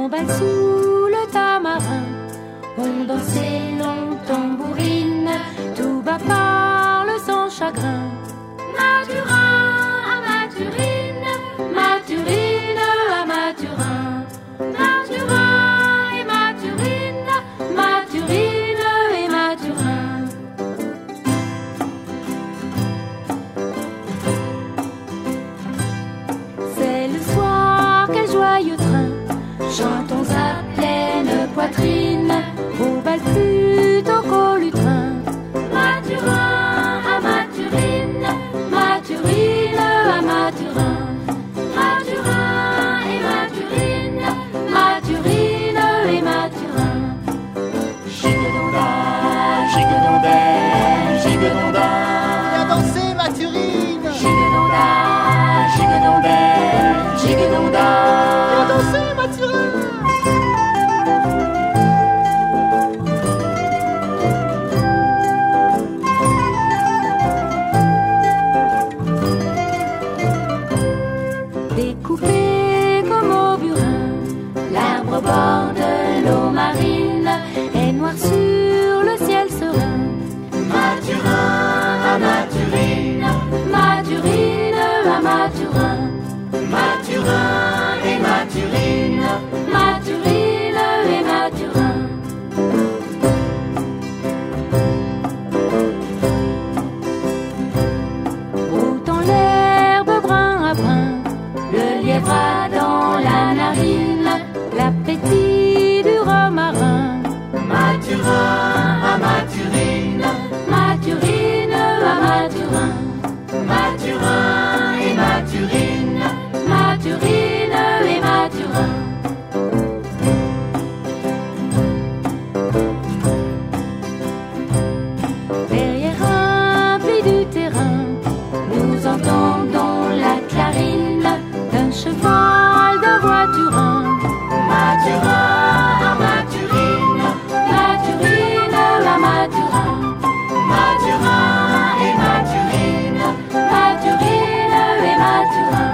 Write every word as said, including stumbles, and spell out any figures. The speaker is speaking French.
bal sous le tamarin, on dansait long tambourine, tout bas parle sans chagrin. Mathurin à Mathurine, Mathurine à Mathurin, Mathurin et Mathurine, Mathurine et Mathurin. C'est le soir, quel joyeux train, chantons à pleine poitrine, au bal plutôt qu'au lutrin. Mathurin à Mathurine, Mathurine à Mathurin, Mathurin et Mathurine, Mathurine et Mathurin. Gigue-donda, gigue-donda, gigue-donda. Viens danser, Mathurine. Gigue-donda, gigue-donda, gigue-donda. Viens danser, Mathurin. Découpé comme au burin, l'arbre au bord de l'eau marine est noir sur le ciel serein. Mathurin à Mathurine, Mathurine à Mathurin, Mathurin et Mathurine. Mathurine et Mathurin. Autant l'herbe brin à brin, le lièvre a dans la narine l'appétit du romarin. Mathurin à Mathurine, Mathurine à Mathurin, Mathurin et Mathurine. Mathurine et Mathurin. Derrière un pli du terrain, nous entendons la clarine d'un cheval de voiturin. Mathurin à Mathurine, Mathurine à Mathurin, Mathurin et Mathurine. Mathurine et Mathurin.